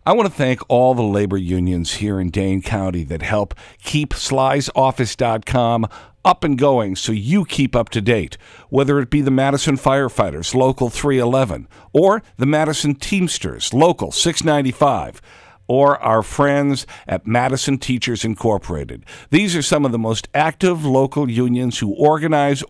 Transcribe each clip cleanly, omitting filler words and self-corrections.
I want to thank all the labor unions here in Dane County that help keep SlysOffice.com up and going so you keep up to date, whether it be the Madison Firefighters, Local 311, or the Madison Teamsters, Local 695, or our friends at Madison Teachers Incorporated. These are some of the most active local unions who organize,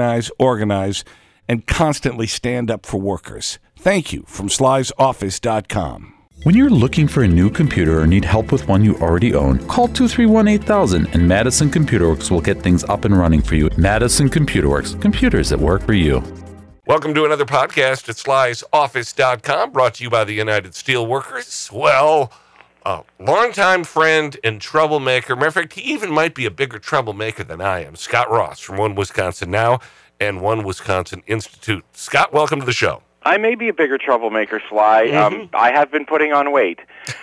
and constantly stand up for workers. Thank you from SlysOffice.com. When you're looking for a new computer or need help with one you already own, call 231-8000 and Madison Computer Works will get things up and running for you. Madison Computer Works, computers that work for you. Welcome to another podcast at SlysOffice.com, brought to you by the United Steelworkers. Well, a longtime friend and troublemaker. Matter of fact, he even might be a bigger troublemaker than I am. Scott Ross from One Wisconsin Now and One Wisconsin Institute. Scott, welcome to the show. I may be a bigger troublemaker, Sly. I have been putting on weight.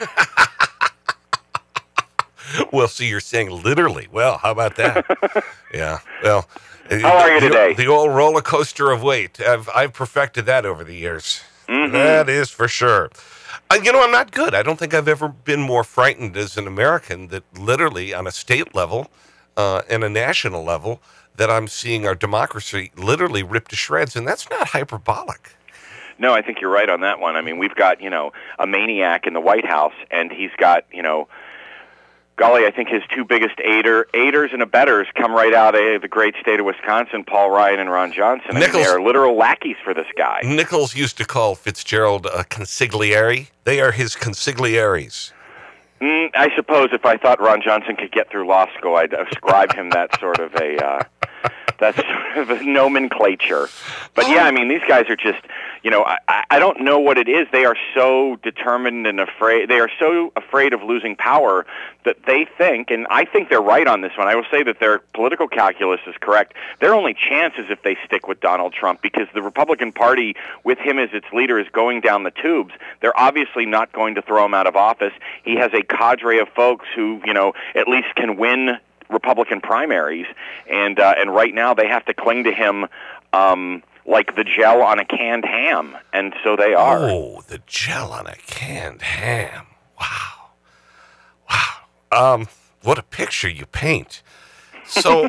Well, see, you're saying literally. Well, how about that? Yeah. Well, how are you today? The old roller coaster of weight. I've perfected that over the years. Mm-hmm. That is for sure. I'm not good. I don't think I've ever been more frightened as an American that literally on a state level and a national level that I'm seeing our democracy literally ripped to shreds, and that's not hyperbolic. No, I think you're right on that one. I mean, we've got, a maniac in the White House, and he's got, golly, I think his two biggest aiders and abettors come right out of the great state of Wisconsin, Paul Ryan and Ron Johnson. They are literal lackeys for this guy. Nichols used to call Fitzgerald a consigliere. They are his consiglieres. I suppose if I thought Ron Johnson could get through law school, I'd ascribe him that sort of a nomenclature. But yeah, I mean, these guys are just, I don't know what it is. They are so determined and afraid. They are so afraid of losing power that they think, and I think they're right on this one. I will say that their political calculus is correct. Their only chance is if they stick with Donald Trump, because the Republican Party, with him as its leader, is going down the tubes. They're obviously not going to throw him out of office. He has a cadre of folks who, at least can win Republican primaries, and right now they have to cling to him like the gel on a canned ham, and so they are. Oh, the gel on a canned ham. Wow. What a picture you paint. So,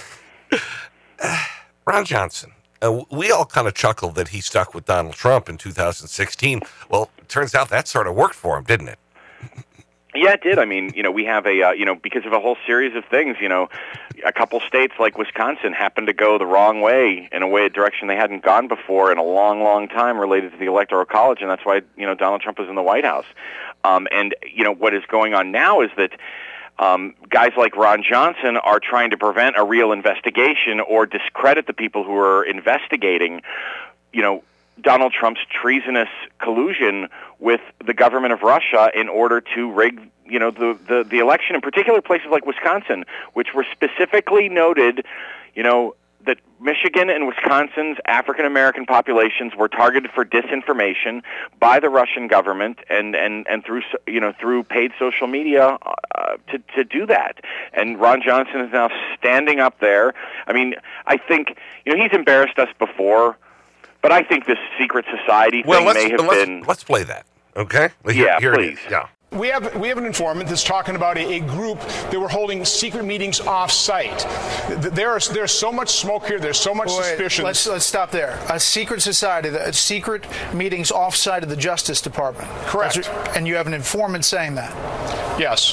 Ron Johnson, we all kind of chuckled that he stuck with Donald Trump in 2016. Well, it turns out that sort of worked for him, didn't it? Yeah, it did. I mean, we have a, because of a whole series of things, a couple states like Wisconsin happened to go the wrong way, in a direction they hadn't gone before in a long, long time related to the Electoral College, and that's why, Donald Trump was in the White House. And what is going on now is that guys like Ron Johnson are trying to prevent a real investigation or discredit the people who are investigating, Donald Trump's treasonous collusion with the government of Russia in order to rig, the election, in particular places like Wisconsin, which were specifically noted, that Michigan and Wisconsin's African-American populations were targeted for disinformation by the Russian government and through paid social media to do that. And Ron Johnson is now standing up there. I mean, I think, he's embarrassed us before, but I think this secret society thing may have been... Let's play that, okay? Here please. Yeah. We have an informant that's talking about a group that were holding secret meetings off-site. There's so much smoke here. There's so much suspicion. Let's stop there. A secret society, secret meetings off-site of the Justice Department. Correct. And you have an informant saying that? Yes.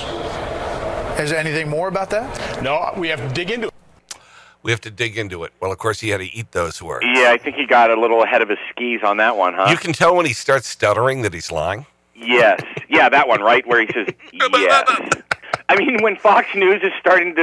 Is there anything more about that? No, we have to dig into it. We have to dig into it. Well, of course, he had to eat those words. Yeah, I think he got a little ahead of his skis on that one, huh? You can tell when he starts stuttering that he's lying. Yes. Yeah, that one, right, where he says, yes. I mean, when Fox News is starting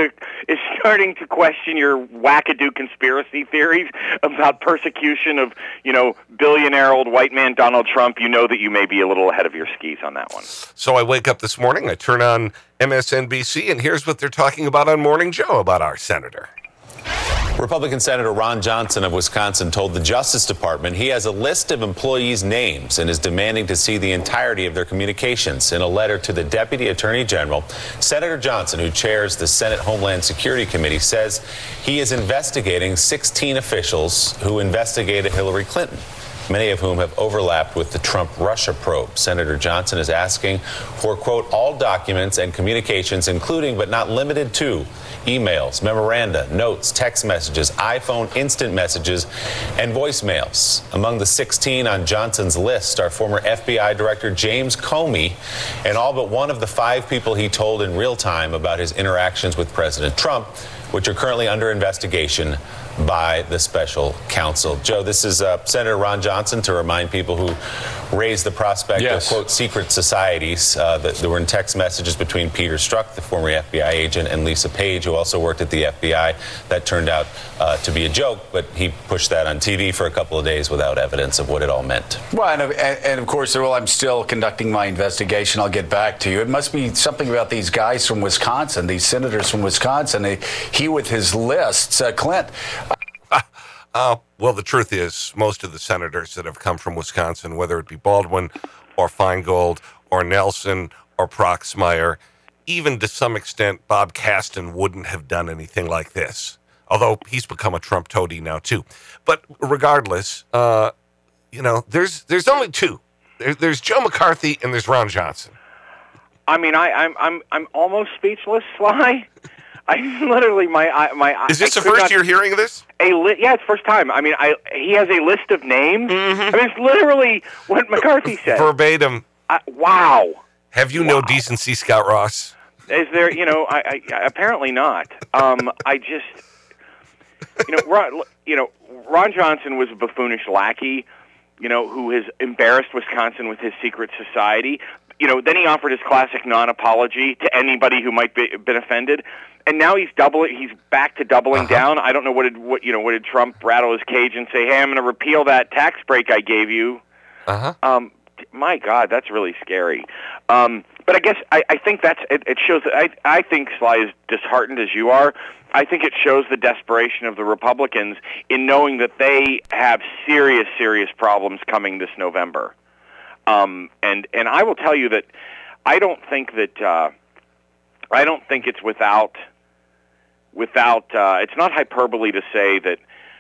to question your wackadoo conspiracy theories about persecution of, billionaire old white man Donald Trump, you know that you may be a little ahead of your skis on that one. So I wake up this morning, I turn on MSNBC, and here's what they're talking about on Morning Joe about our senator. Republican Senator Ron Johnson of Wisconsin told the Justice Department he has a list of employees' names and is demanding to see the entirety of their communications. In a letter to the Deputy Attorney General, Senator Johnson, who chairs the Senate Homeland Security Committee, says he is investigating 16 officials who investigated Hillary Clinton. many of whom have overlapped with the Trump-Russia probe. Senator Johnson is asking for, quote, all documents and communications, including but not limited to emails, memoranda, notes, text messages, iPhone instant messages, and voicemails. Among the 16 on Johnson's list are former FBI Director James Comey and all but one of the 5 people he told in real time about his interactions with President Trump, which are currently under investigation by the special counsel. Joe, this is Senator Ron Johnson to remind people who raised the prospect of, quote, secret societies that there were in text messages between Peter Strzok, the former FBI agent, and Lisa Page, who also worked at the FBI. That turned out to be a joke, but he pushed that on TV for a couple of days without evidence of what it all meant. Well, and of course, well, I'm still conducting my investigation. I'll get back to you. It must be something about these guys from Wisconsin, these senators from Wisconsin. He with his lists, Clint. Well, the truth is, most of the senators that have come from Wisconsin, whether it be Baldwin or Feingold or Nelson or Proxmire, even to some extent, Bob Caston wouldn't have done anything like this. Although he's become a Trump toady now, too. But regardless, there's only 2. There's Joe McCarthy and there's Ron Johnson. I mean, I'm almost speechless, Sly. I literally my. Is this the first you're hearing of this? Yeah, it's first time. I mean, he has a list of names. Mm-hmm. I mean, it's literally what McCarthy said. Verbatim. Wow. Have you no decency, Scott Ross? Is there? I apparently not. I just, Ron Johnson was a buffoonish lackey, who has embarrassed Wisconsin with his secret society. Then he offered his classic non-apology to anybody who might been offended, and now he's back to doubling down. I don't know what did Trump rattle his cage and say, "Hey, I'm going to repeal that tax break I gave you." My God, that's really scary. But I guess I think it shows that I think Sly is disheartened as you are. I think it shows the desperation of the Republicans in knowing that they have serious, serious problems coming this November. And I will tell you that I don't think it's without it's not hyperbole to say that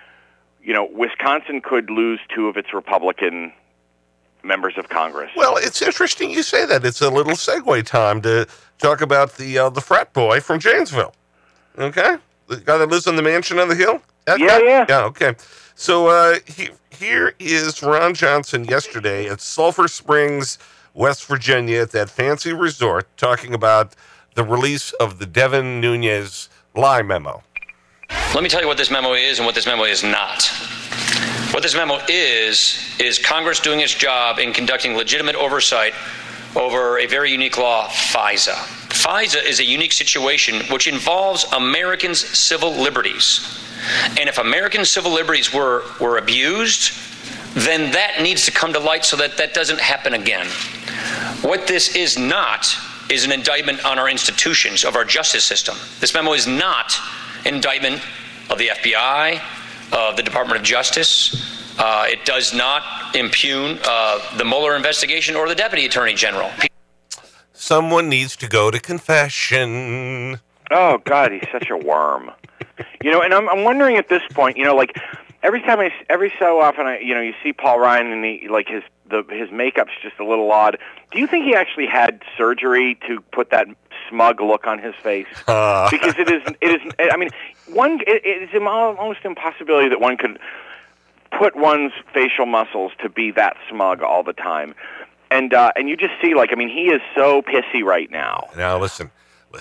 Wisconsin could lose 2 of its Republican members of Congress. Well, it's interesting you say that. It's a little segue time to talk about the frat boy from Janesville. Okay, the guy that lives in the mansion on the hill. Yeah. Okay. So here is Ron Johnson yesterday at Sulphur Springs, West Virginia, at that fancy resort, talking about the release of the Devin Nunes lie memo. Let me tell you what this memo is and what this memo is not. What this memo is Congress doing its job in conducting legitimate oversight over a very unique law, FISA. FISA is a unique situation which involves Americans' civil liberties. And if American civil liberties were abused, then that needs to come to light so that doesn't happen again. What this is not is an indictment on our institutions, of our justice system. This memo is not an indictment of the FBI, of the Department of Justice. It does not impugn the Mueller investigation or the Deputy Attorney General. Someone needs to go to confession. Oh, God, he's such a worm. And I'm wondering at this point, every so often, you see Paul Ryan and his makeup's just a little odd. Do you think he actually had surgery to put that smug look on his face? Because it is. I mean, it is almost impossibility that one could put one's facial muscles to be that smug all the time, and you just see, he is so pissy right now. Now listen.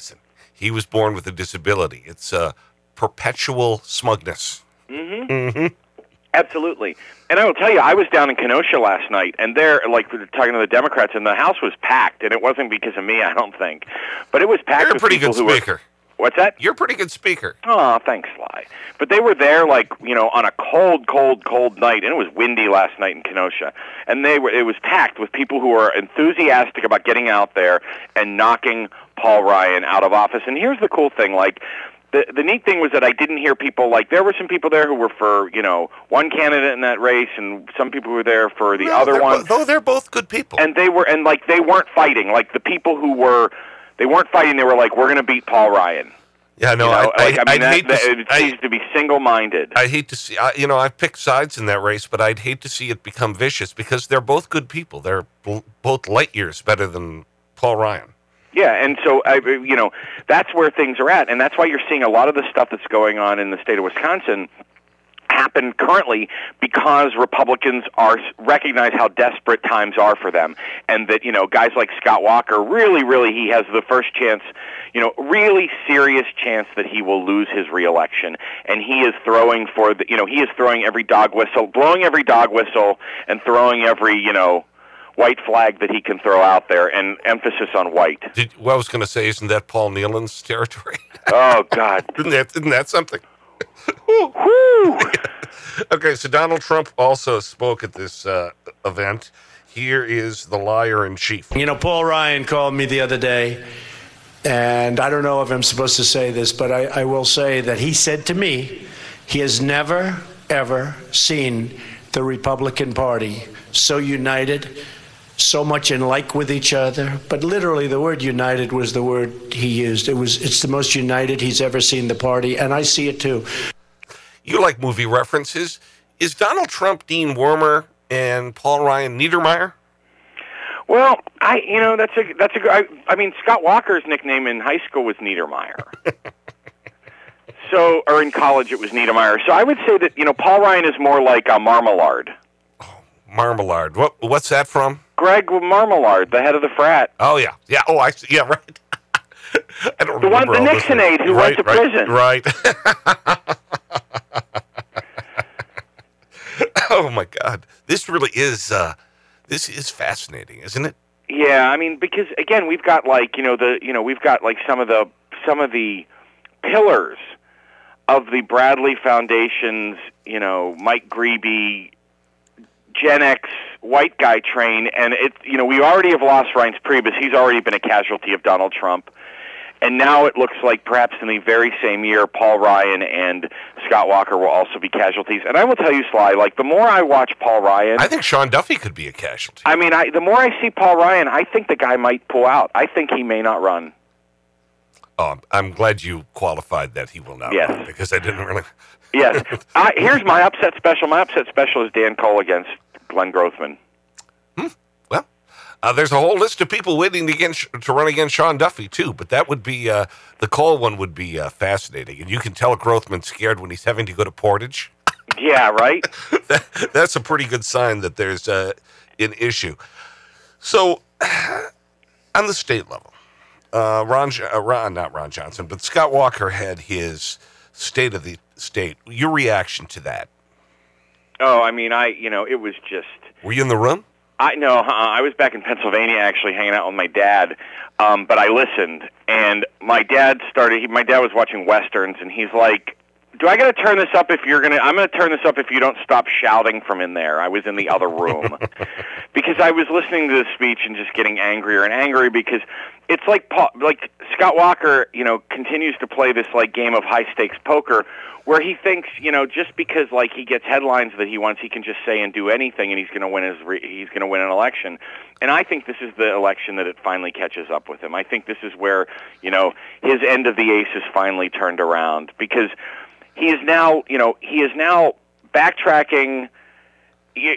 He was born with a disability. It's perpetual smugness. Mm-hmm. Mm-hmm. Absolutely. And I will tell you, I was down in Kenosha last night, and there, we were talking to the Democrats, and the House was packed, and it wasn't because of me, I don't think. But it was packed You're a with pretty people good who speaker. What's that? You're a pretty good speaker. Oh, thanks, Sly. But they were there, on a cold night, and it was windy last night in Kenosha. And it was packed with people who were enthusiastic about getting out there and knocking Paul Ryan out of office. And here's the cool thing, the neat thing was that I didn't hear people, there were some people there who were for, one candidate in that race, and some people who were there for the other one. They're both good people. And they weren't fighting. The people who were, they weren't fighting, they were we're going to beat Paul Ryan. Yeah, no, it seems to be single-minded. I hate to see, I've picked sides in that race, but I'd hate to see it become vicious because they're both good people. They're both light years better than Paul Ryan. Yeah, and so, that's where things are at, and that's why you're seeing a lot of the stuff that's going on in the state of Wisconsin happen currently because Republicans recognize how desperate times are for them, and that, guys like Scott Walker, really, he has the first chance, really serious chance that he will lose his reelection, and he is throwing he is throwing every dog whistle, blowing every dog whistle, and throwing every, white flag that he can throw out there, and emphasis on white. I was going to say, isn't that Paul Nealon's territory? Oh, God. Isn't that something? Okay, so Donald Trump also spoke at this event. Here is the liar in chief. Paul Ryan called me the other day, and I don't know if I'm supposed to say this, but I will say that he said to me he has never, ever seen the Republican Party so united, so much in like with each other. But literally the word united was the word he used. It's the most united he's ever seen the party, and I see it too. You like movie references. Is Donald Trump Dean Wormer and Paul Ryan Niedermeyer? Well, that's a good. I mean, Scott Walker's nickname in high school was Niedermeyer. Or in college it was Niedermeyer. So I would say that Paul Ryan is more like a Marmalade. Oh, Marmalade. What's that from? Greg Marmalade, the head of the frat. Oh yeah. Oh, I see. Yeah, right. I don't remember the Nixon aide who went to prison. Right. Oh my God, this really is. This is fascinating, isn't it? Yeah, I mean, because again, we've got we've got some of the pillars of the Bradley Foundation's, Mike Greeby, Gen X white guy train, and we already have lost Reince Priebus. He's already been a casualty of Donald Trump. And now it looks like perhaps in the very same year, Paul Ryan and Scott Walker will also be casualties. And I will tell you, Sly, the more I watch Paul Ryan... I think Sean Duffy could be a casualty. I mean, the more I see Paul Ryan, I think the guy might pull out. I think he may not run. Oh, I'm glad you qualified that he will not run, because I didn't really... Yes. Here's my upset special. My upset special is Dan Cole against Glenn Grothman. Well, there's a whole list of people waiting to run against Sean Duffy, too, but that would be, the Cole one would be fascinating. And you can tell Grothman's scared when he's having to go to Portage. Yeah, right? That's a pretty good sign that there's an issue. So, on the state level, not Ron Johnson, but Scott Walker had his State of the State. Your reaction to that? Oh, I mean, it was just... Were you in the room? I was back in Pennsylvania actually hanging out with my dad, but I listened, and my dad was watching Westerns, and he's like, do I got to turn this up I'm going to turn this up if you don't stop shouting from in there. I was in the other room because I was listening to the speech and just getting angrier and angrier because it's like Scott Walker, continues to play this game of high stakes poker where he thinks, just because he gets headlines that he wants, he can just say and do anything and he's going to win an election. And I think this is the election that it finally catches up with him. I think this is where, his end of the ace is finally turned around because he is now backtracking. He's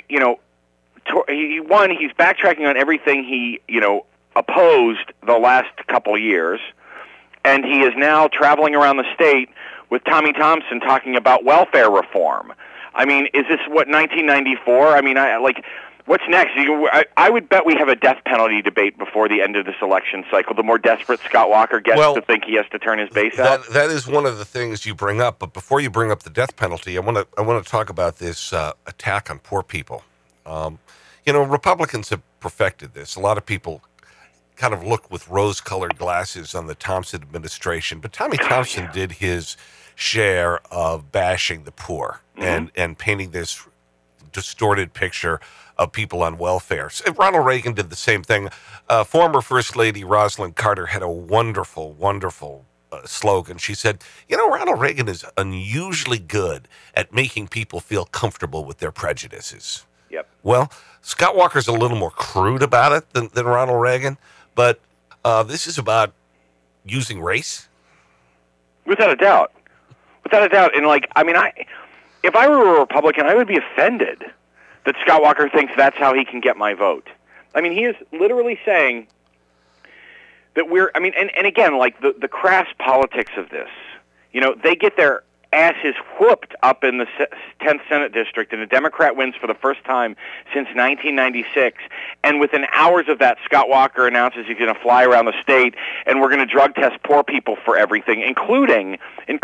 backtracking on everything he opposed the last couple years, and he is now traveling around the state with Tommy Thompson talking about welfare reform. I mean, is this 1994? I mean, what's next? I would bet we have a death penalty debate before the end of this election cycle. The more desperate Scott Walker gets to think he has to turn his base out. That is one of the things you bring up. But before you bring up the death penalty, I want to talk about this attack on poor people. Republicans have perfected this. A lot of people kind of look with rose-colored glasses on the Thompson administration, but Tommy Thompson did his share of bashing the poor and painting this distorted picture of people on welfare. Ronald Reagan did the same thing. Former First Lady Rosalind Carter had a wonderful, wonderful slogan. She said, Ronald Reagan is unusually good at making people feel comfortable with their prejudices. Yep. Well, Scott Walker's a little more crude about it than Ronald Reagan, but this is about using race. Without a doubt. Without a doubt. And, if I were a Republican, I would be offended that Scott Walker thinks that's how he can get my vote. I mean, he is literally saying that and again, the crass politics of this, they get their asses whooped up in the 10th Senate District, and a Democrat wins for the first time since 1996. And within hours of that, Scott Walker announces he's going to fly around the state, and we're going to drug test poor people for everything, including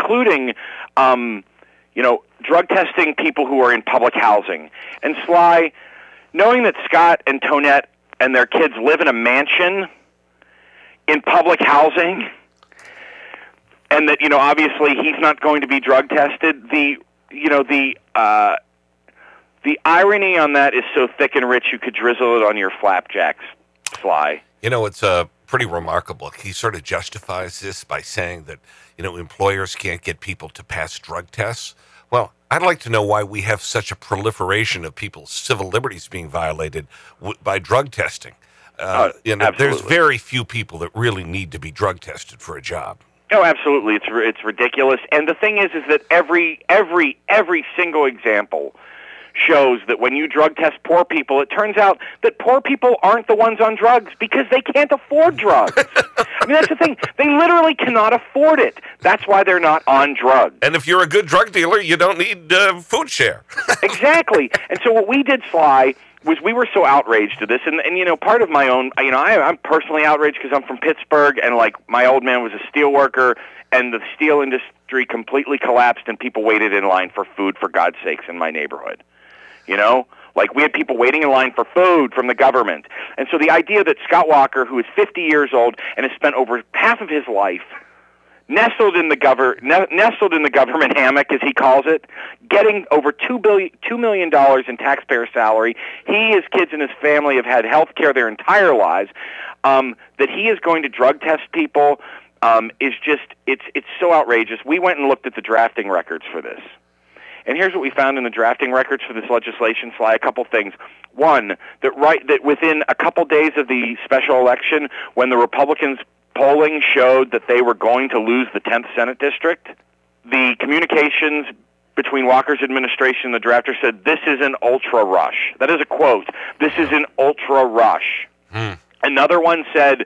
drug testing people who are in public housing. And Sly, knowing that Scott and Tonette and their kids live in a mansion in public housing, and that, obviously he's not going to be drug tested, the irony on that is so thick and rich you could drizzle it on your flapjacks, Sly. It's pretty remarkable. He sort of justifies this by saying that, employers can't get people to pass drug tests. Well, I'd like to know why we have such a proliferation of people's civil liberties being violated by drug testing. There's very few people that really need to be drug tested for a job. Oh, absolutely. It's ridiculous. And the thing is that every single example shows that when you drug test poor people, it turns out that poor people aren't the ones on drugs because they can't afford drugs. I mean, that's the thing. They literally cannot afford it. That's why they're not on drugs. And if you're a good drug dealer, you don't need food share. Exactly. And so what we did, Sly, was we were so outraged at this, and part of my own, I'm personally outraged because I'm from Pittsburgh, and my old man was a steel worker, and the steel industry completely collapsed, and people waited in line for food, for God's sakes, in my neighborhood. We had people waiting in line for food from the government. And so the idea that Scott Walker, who is 50 years old and has spent over half of his life nestled in the government hammock, as he calls it, getting over $2 million in taxpayer salary. He, his kids, and his family have had health care their entire lives. That he is going to drug test people is just, it's so outrageous. We went and looked at the drafting records for this. And here's what we found in the drafting records for this legislation, Sly, a couple things. One, that within a couple days of the special election, when the Republicans' polling showed that they were going to lose the 10th Senate District, the communications between Walker's administration and the drafter said, "This is an ultra rush." That is a quote. "This is an ultra rush." Another one said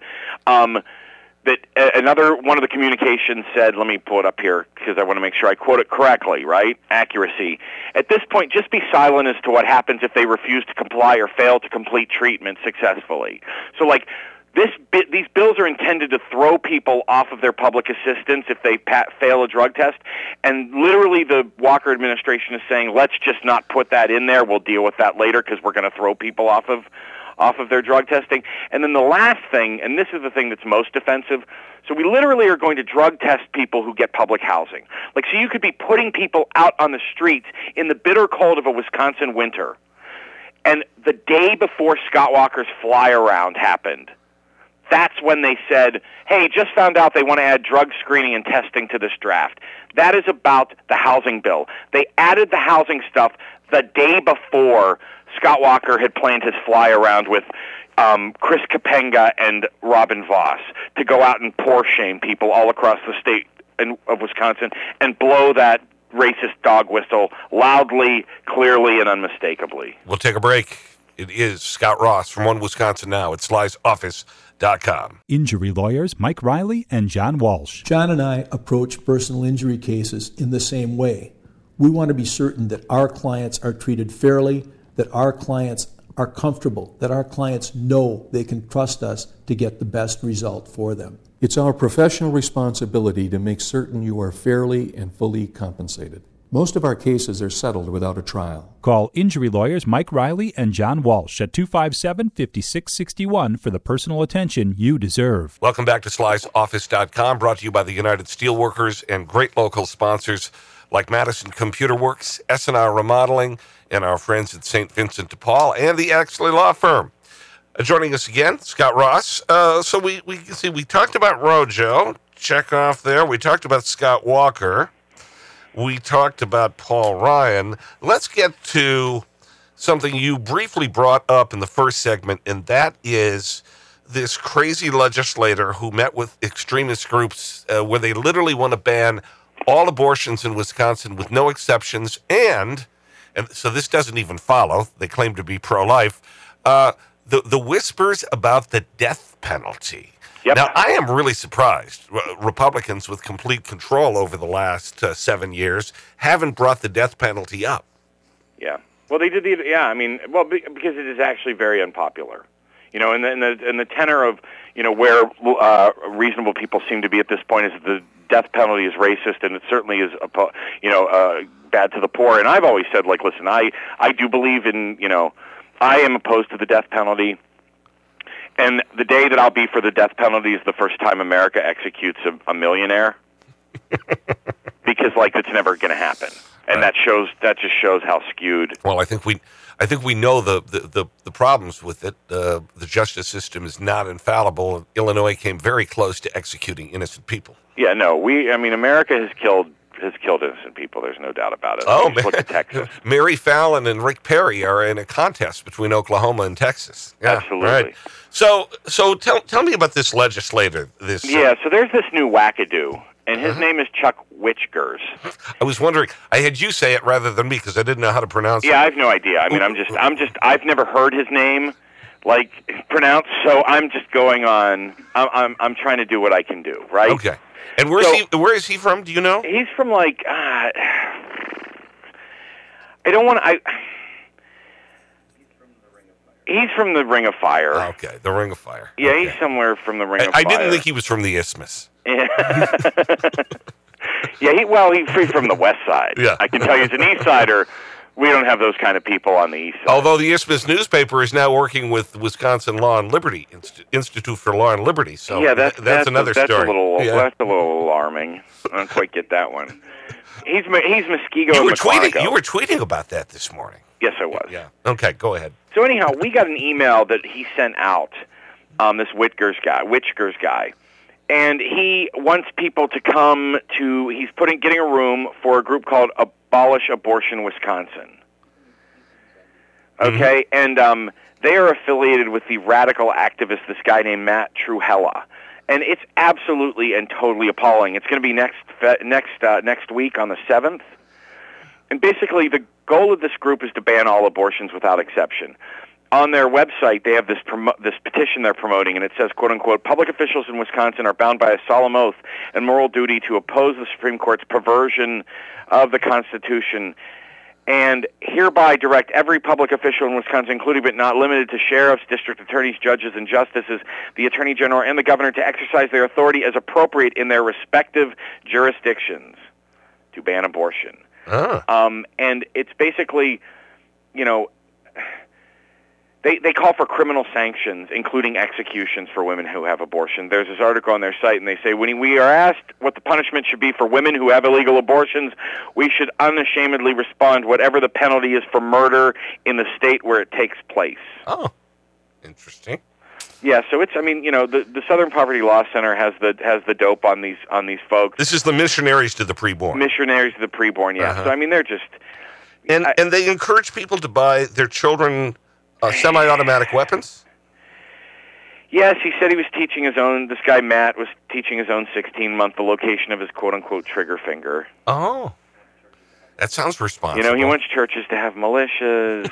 another one of the communications said, let me pull it up here because I want to make sure I quote it correctly, right? Accuracy. "At this point, just be silent as to what happens if they refuse to comply or fail to complete treatment successfully." So these bills are intended to throw people off of their public assistance if they fail a drug test, and literally the Walker administration is saying, let's just not put that in there. We'll deal with that later because we're going to throw people off of their drug testing. And then the last thing, and this is the thing that's most offensive, so we literally are going to drug test people who get public housing. So you could be putting people out on the streets in the bitter cold of a Wisconsin winter, and the day before Scott Walker's fly around happened, that's when they said, hey, just found out they want to add drug screening and testing to this draft. That is about the housing bill. They added the housing stuff the day before Scott Walker had planned his fly around with Chris Kapenga and Robin Voss to go out and poor shame people all across the state of Wisconsin and blow that racist dog whistle loudly, clearly, and unmistakably. We'll take a break. It is Scott Ross from One Wisconsin Now at Sly'sOffice.com. Injury lawyers Mike Riley and John Walsh. John and I approach personal injury cases in the same way. We want to be certain that our clients are treated fairly, that our clients are comfortable, that our clients know they can trust us to get the best result for them. It's our professional responsibility to make certain you are fairly and fully compensated. Most of our cases are settled without a trial. Call injury lawyers Mike Riley and John Walsh at 257-5661 for the personal attention you deserve. Welcome back to Sly'sOffice.com, brought to you by the United Steelworkers and great local sponsors like Madison Computer Works, S&R Remodeling, and our friends at St. Vincent de Paul and the Axley Law Firm. Joining us again, Scott Ross. So we talked about Rojo, check off there. We talked about Scott Walker. We talked about Paul Ryan. Let's get to something you briefly brought up in the first segment, and that is this crazy legislator who met with extremist groups where they literally want to ban all abortions in Wisconsin with no exceptions, and so this doesn't even follow. They claim to be pro-life. The whispers about the death penalty. Yep. Now, I am really surprised. Republicans with complete control over the last 7 years haven't brought the death penalty up. Yeah. Well, they did. Because it is actually very unpopular. In the tenor of where reasonable people seem to be at this point is that the death penalty is racist, and it certainly is bad to the poor. And I've always said, listen, I do believe in I am opposed to the death penalty. And the day that I'll be for the death penalty is the first time America executes a millionaire, because it's never going to happen, and that just shows how skewed. Well, I think we know the problems with it. The justice system is not infallible. Illinois came very close to executing innocent people. Yeah, no, America has killed innocent people. There's no doubt about it. Oh, look at Texas. Mary Fallon and Rick Perry are in a contest between Oklahoma and Texas. Yeah, absolutely. Right. So tell me about this legislator. So there's this new wackadoo, and his name is Chuck Wichgers. I was wondering. I had you say it rather than me because I didn't know how to pronounce it. Yeah, I have no idea. I've never heard his name pronounced, so I'm just going on. I'm trying to do what I can do, right? Okay. And where is he from? Do you know? He's from I don't want to. He's from the Ring of Fire. Okay, the Ring of Fire. Yeah, okay. He's somewhere from the Ring of Fire. I didn't think he was from the Isthmus. Yeah. He's free from the West Side. Yeah. I can tell you, as an East Sider, we don't have those kind of people on the East Side. Although the Isthmus newspaper is now working with Wisconsin Law and Liberty Institute for Law and Liberty, so that's another story. That's a little alarming. I don't quite get that one. He's Muskego. You were tweeting about that this morning. Yes, I was. Yeah. Okay, go ahead. So anyhow, we got an email that he sent out. This Wichgers guy, and he wants people to come to. He's getting a room for a group called Abolish Abortion Wisconsin. Okay, and they are affiliated with the radical activist, this guy named Matt Trewhella, and it's absolutely and totally appalling. It's going to be next week on the 7th, and basically the goal of this group is to ban all abortions without exception. On their website, they have this petition they're promoting, and it says, quote unquote, public officials in Wisconsin are bound by a solemn oath and moral duty to oppose the Supreme Court's perversion of the Constitution, and hereby direct every public official in Wisconsin, including but not limited to sheriffs, district attorneys, judges, and justices, the attorney general, and the governor, to exercise their authority as appropriate in their respective jurisdictions to ban abortion. And it's basically, they call for criminal sanctions, including executions for women who have abortion. There's this article on their site, and they say, when we are asked what the punishment should be for women who have illegal abortions, we should unashamedly respond whatever the penalty is for murder in the state where it takes place. Oh, interesting. Yeah, so it's, the Southern Poverty Law Center has the dope on these folks. This is the Missionaries to the Preborn. Missionaries to the Preborn, yeah. So they're just, and they encourage people to buy their children semi-automatic weapons? Yes, he said he was teaching his own. This guy Matt was teaching his own 16-month the location of his quote-unquote trigger finger. Oh, that sounds responsible. He wants churches to have militias.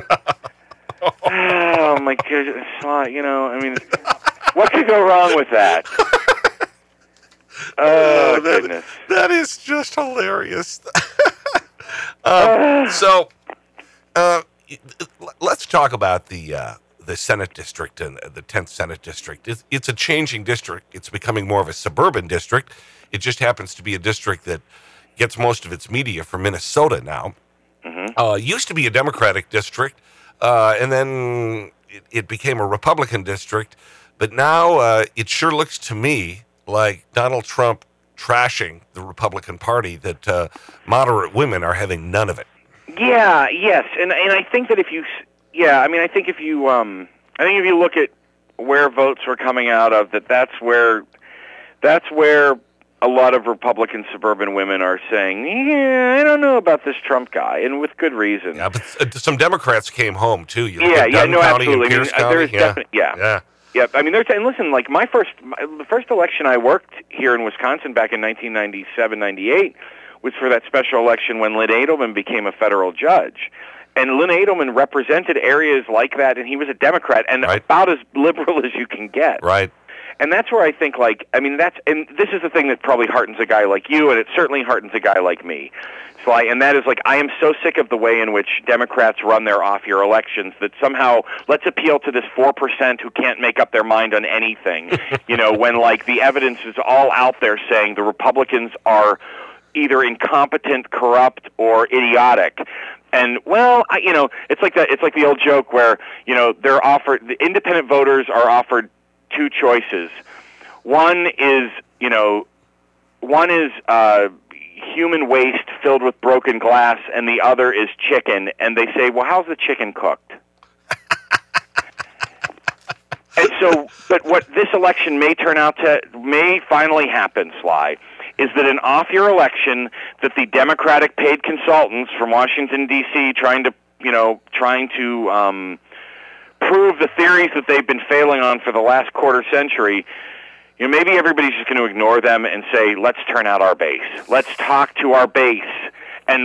Oh my goodness! What could go wrong with that? Oh goodness! That is just hilarious. Let's talk about the Senate district and the 10th Senate district. It's a changing district. It's becoming more of a suburban district. It just happens to be a district that gets most of its media from Minnesota now. Used to be a Democratic district, and then it became a Republican district. But now it sure looks to me like Donald Trump trashing the Republican Party, that moderate women are having none of it. Yeah, yes, and I think that if you look at where votes were coming out of, that's where a lot of Republican suburban women are saying, yeah, I don't know about this Trump guy, and with good reason. Yeah, but some Democrats came home too. Absolutely. Pierce County. Yeah. Yep. I mean, and listen, like the first election I worked here in Wisconsin back in 1997, 98 was for that special election when Lynn Edelman became a federal judge. And Lynn Edelman represented areas like that, and he was a Democrat, and about as liberal as you can get. Right. And that's where I think, and this is the thing that probably heartens a guy like you, and it certainly heartens a guy like me. Sly, and that is I am so sick of the way in which Democrats run their off-year elections that somehow let's appeal to this 4% who can't make up their mind on anything, when the evidence is all out there saying the Republicans are either incompetent, corrupt, or idiotic. And it's like that. It's like the old joke where they're offered, the independent voters are offered two choices. One is human waste filled with broken glass, and the other is chicken. And they say, well, how's the chicken cooked? And so, but what this election may finally happen, Sly, is that an off-year election that the Democratic paid consultants from Washington, D.C., trying to prove the theories that they've been failing on for the last quarter century, maybe everybody's just going to ignore them and say, let's turn out our base. Let's talk to our base. And,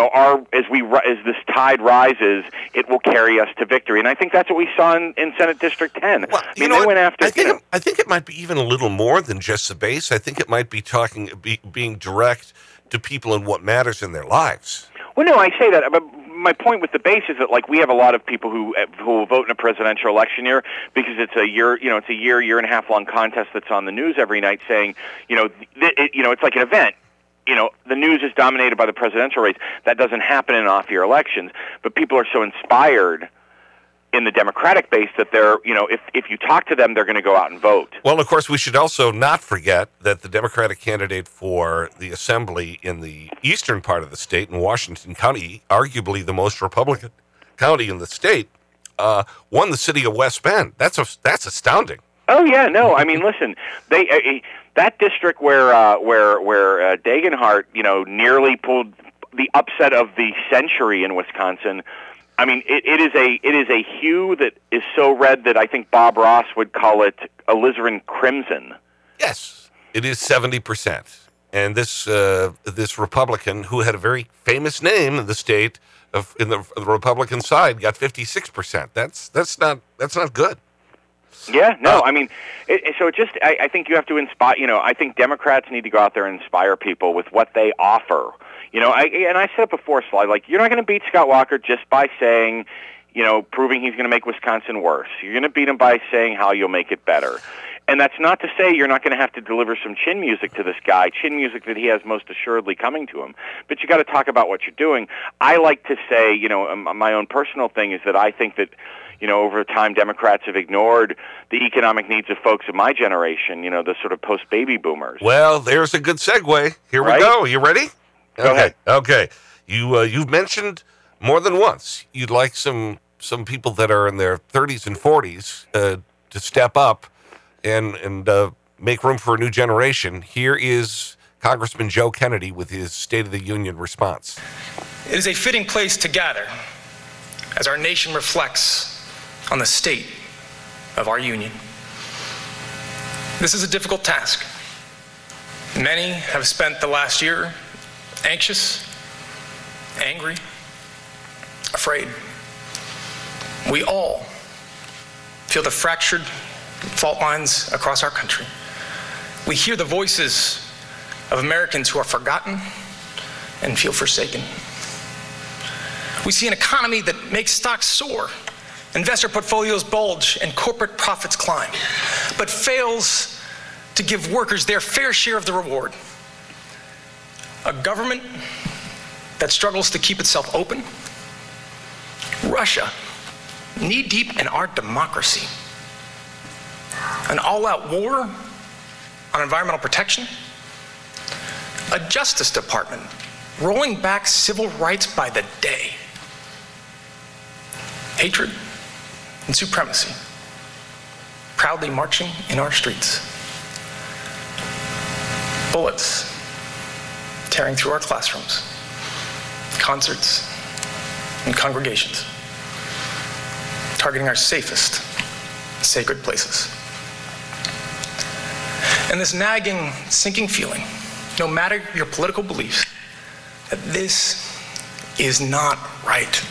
as this tide rises, it will carry us to victory. And I think that's what we saw in Senate District 10. Well, they went after... I think it might be even a little more than just the base. I think it might be being direct to people and what matters in their lives. Well, no, I say that, but my point with the base is that we have a lot of people who will vote in a presidential election year because it's a year and a half long contest that's on the news every night saying, it's like an event. The news is dominated by the presidential race. That doesn't happen in off-year elections. But people are so inspired in the Democratic base that they're, if you talk to them, they're going to go out and vote. Well, of course, we should also not forget that the Democratic candidate for the Assembly in the eastern part of the state, in Washington County, arguably the most Republican county in the state, won the city of West Bend. That's astounding. Oh yeah, no. I mean, listen, that district where Degenhardt, nearly pulled the upset of the century in Wisconsin. I mean, it is a hue that is so red that I think Bob Ross would call it alizarin crimson. Yes, it is 70%, and this Republican who had a very famous name in the state in the Republican side got 56%. That's not good. Yeah, no, I mean, I think you have to inspire, I think Democrats need to go out there and inspire people with what they offer. I said it before, Sly, you're not going to beat Scott Walker just by saying, proving he's going to make Wisconsin worse. You're going to beat him by saying how you'll make it better. And that's not to say you're not going to have to deliver some chin music to this guy, chin music that he has most assuredly coming to him. But you got to talk about what you're doing. I like to say, my own personal thing is that I think that, over time, Democrats have ignored the economic needs of folks of my generation, the sort of post-baby boomers. Well, there's a good segue. Here we go. You ready? Go ahead. Okay. You've mentioned more than once you'd like some people that are in their 30s and 40s to step up and make room for a new generation. Here is Congressman Joe Kennedy with his State of the Union response. It is a fitting place to gather as our nation reflects on the state of our union. This is a difficult task. Many have spent the last year anxious, angry, afraid. We all feel the fractured fault lines across our country. We hear the voices of Americans who are forgotten and feel forsaken. We see an economy that makes stocks soar, investor portfolios bulge, and corporate profits climb, but fails to give workers their fair share of the reward. A government that struggles to keep itself open. Russia, knee-deep in our democracy. An all-out war on environmental protection. A Justice Department rolling back civil rights by the day. Hatred and supremacy proudly marching in our streets. Bullets tearing through our classrooms, concerts, and congregations, targeting our safest sacred places. And this nagging, sinking feeling, no matter your political beliefs, that this is not right.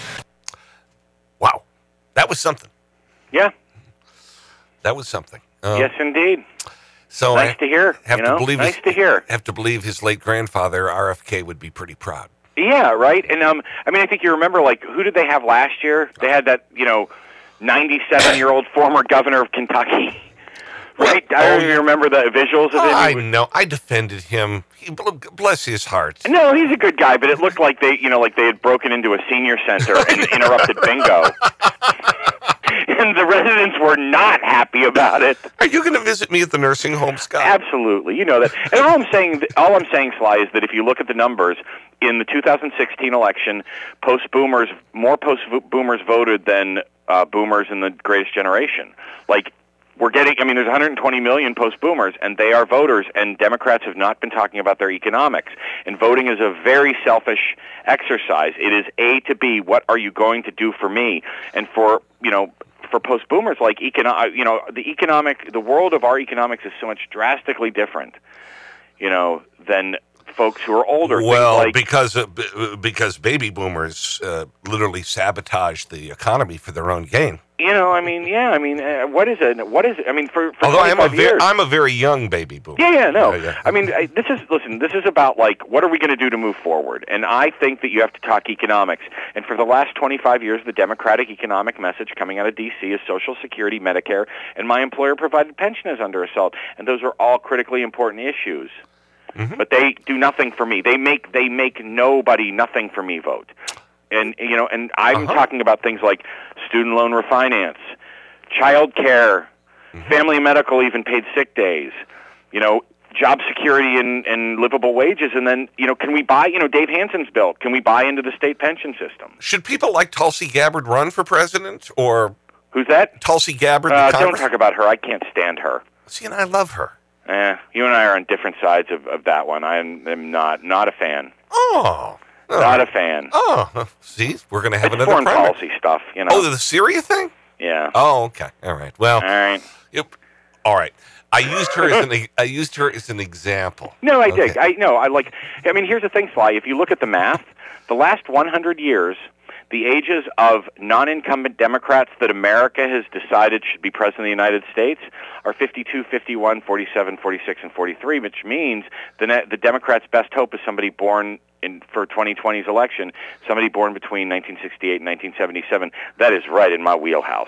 Wow. That was something. Yeah. That was something. Yes, indeed. So nice to hear. Nice to hear. Have to believe his late grandfather, RFK, would be pretty proud. Yeah, right. And I think you remember, like, who did they have last year? They had that, 97-year-old former governor of Kentucky. Right? I don't even remember the visuals of it. I know. I defended him. Bless his heart. No, he's a good guy, but it looked like they had broken into a senior center and interrupted bingo. And the residents were not happy about it. Are you going to visit me at the nursing home, Scott? Absolutely. You know that. And all I'm saying, Sly, is that if you look at the numbers in the 2016 election, more post-boomers voted than boomers in the Greatest Generation. Like, there's 120 million post-boomers, and they are voters, and Democrats have not been talking about their economics. And voting is a very selfish exercise. It is A to B. What are you going to do for me? And for post-boomers, like, the world of our economics is so much drastically different, than folks who are older. Well, because baby boomers literally sabotaged the economy for their own gain. What is it? For although I'm a very young baby boomer. Yeah. This is about, like, what are we going to do to move forward? And I think that you have to talk economics. And for the last 25 years, the Democratic economic message coming out of D.C. is Social Security, Medicare, and my employer-provided pension is under assault. And those are all critically important issues. Mm-hmm. But they do nothing for me. They make nobody nothing for me vote. And I'm talking about things like student loan refinance, child care, family and medical, even paid sick days, job security and livable wages. And then, can we buy, Dave Hansen's bill, can we buy into the state pension system? Should people like Tulsi Gabbard run for president? Or who's that? Tulsi Gabbard. Don't talk about her. I can't stand her. See, and I love her. You and I are on different sides of that one. I am not a fan. Oh. Not a fan. Oh, see, we're going to have another foreign primary. Policy stuff, Oh, the Syria thing? Yeah. Oh, okay. All right. Well. All right. Yep. All right. I used her as an example. No, I did. Here's the thing, Sly. If you look at the math, the last 100 years, the ages of non-incumbent Democrats that America has decided should be president of the United States are 52, 51, 47, 46, and 43, which means the Democrats' best hope is somebody born for 2020's election, somebody born between 1968 and 1977. That is right in my wheelhouse.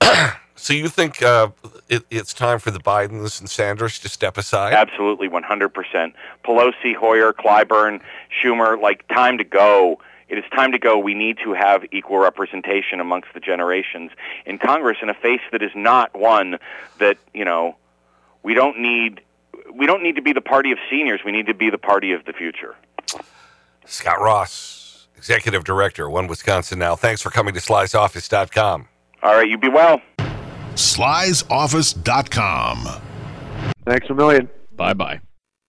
So you think it's time for the Bidens and Sanders to step aside? Absolutely, 100%. Pelosi, Hoyer, Clyburn, Schumer, time to go. It is time to go. We need to have equal representation amongst the generations in Congress in a face that is not one that, we don't need to be the party of seniors. We need to be the party of the future. Scott Ross, Executive Director, One Wisconsin Now. Thanks for coming to Sly'sOffice.com. All right, you be well. Sly'sOffice.com. Thanks a million. Bye-bye.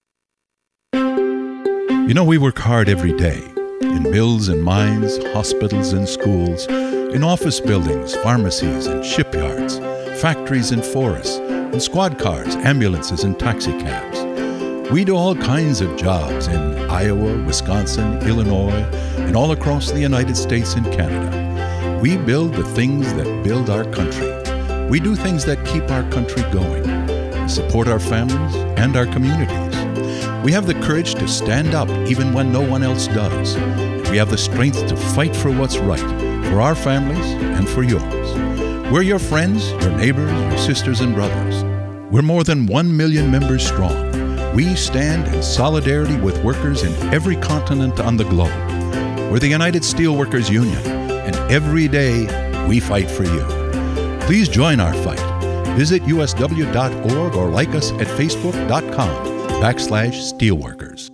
We work hard every day. In mills and mines, hospitals and schools, in office buildings, pharmacies and shipyards, factories and forests, in squad cars, ambulances and taxi cabs. We do all kinds of jobs in Iowa, Wisconsin, Illinois, and all across the United States and Canada. We build the things that build our country. We do things that keep our country going, support our families and our communities. We have the courage to stand up even when no one else does. We have the strength to fight for what's right, for our families and for yours. We're your friends, your neighbors, your sisters and brothers. We're more than 1 million members strong. We stand in solidarity with workers in every continent on the globe. We're the United Steelworkers Union, and every day we fight for you. Please join our fight. Visit usw.org or like us at facebook.com/steelworkers.